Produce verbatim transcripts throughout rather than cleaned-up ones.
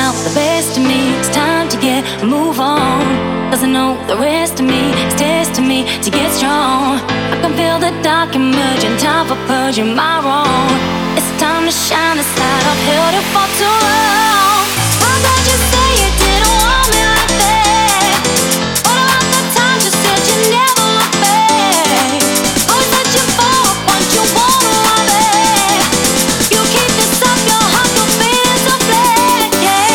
out the best of me. It's time to get a move on. Cause I know the rest of me is testing me to get strong. I can feel the dark emerging, time for purging my wrong. It's time to shine the light. I've held it for too long. I'm glad you say you didn't want me like that. What about the times you said you never look back? Always searching for what you want to want back. You keep this up, your heart will feel so black, yeah.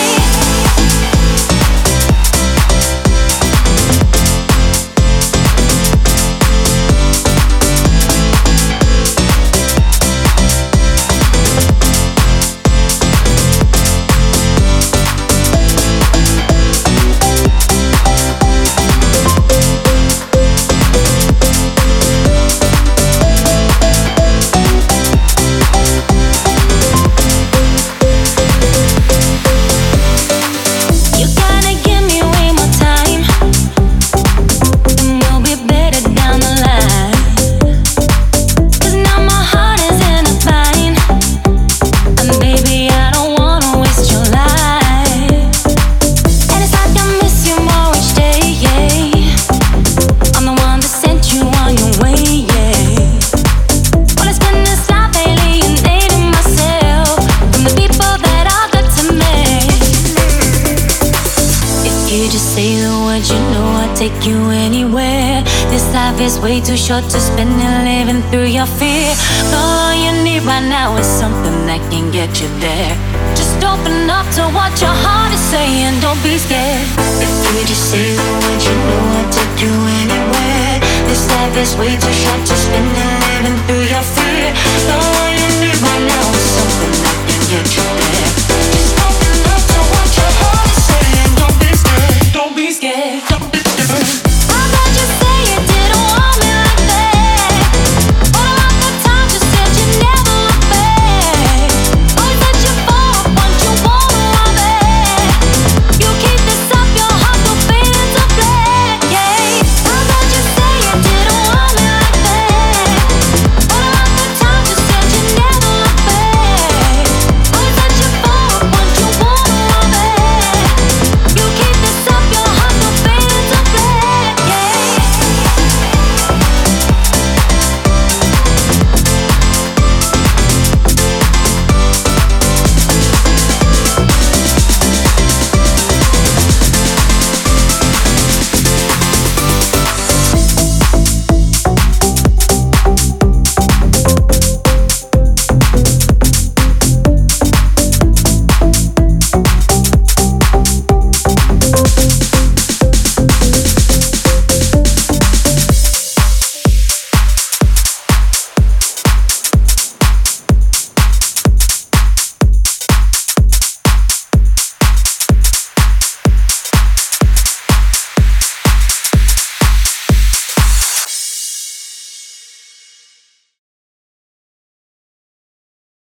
Take you anywhere. This life is way too short to spend it living through your fear. All you need right now is something that can get you there. Just open up to what your heart is saying. Don't be scared. If you just say the words, you know I'll take you anywhere. This life is way too short to spend it living through your fear. All you need right now is something that can get you there.